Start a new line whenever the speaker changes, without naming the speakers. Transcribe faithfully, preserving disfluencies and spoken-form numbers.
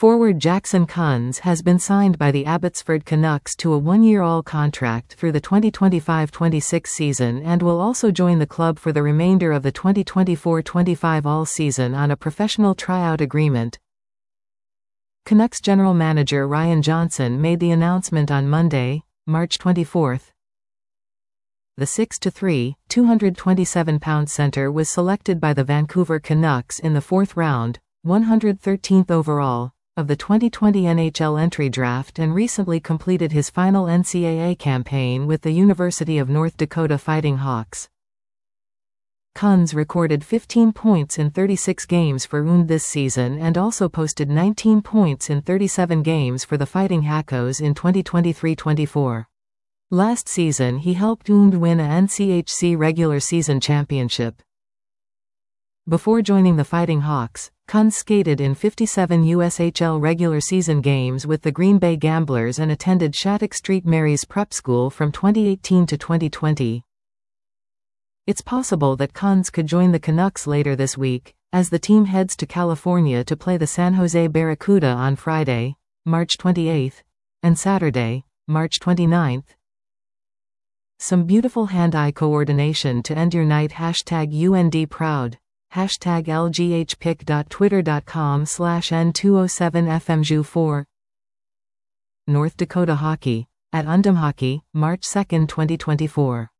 Forward Jackson Kunz has been signed by the Abbotsford Canucks to a one-year all contract through the twenty twenty-five twenty-six season and will also join the club for the remainder of the twenty twenty-four twenty-five all-season on a professional tryout agreement. Canucks general manager Ryan Johnson made the announcement on Monday, March twenty-fourth. The six foot three, two hundred twenty-seven pound center was selected by the Vancouver Canucks in the fourth round, one hundred thirteenth overall, of the twenty twenty N H L entry draft and recently completed his final N C double A campaign with the University of North Dakota Fighting Hawks. Kunz recorded fifteen points in thirty-six games for U N D this season and also posted nineteen points in thirty-seven games for the Fighting Hackos in twenty twenty-three twenty-four. Last season he helped U N D win a N C H C regular season championship. Before joining the Fighting Hawks, Kunz skated in fifty-seven U S H L regular season games with the Green Bay Gamblers and attended Shattuck Street Mary's prep school from twenty eighteen to twenty twenty. It's possible that Kunz could join the Canucks later this week, as the team heads to California to play the San Jose Barracuda on Friday, March twenty-eighth, and Saturday, March twenty-ninth. Some beautiful hand-eye coordination to end your night. Hashtag U N D proud. Hashtag L G H pic dot twitter dot com slash N two oh seven F M J U four. North Dakota Hockey, at Undam Hockey, March second twenty twenty-four.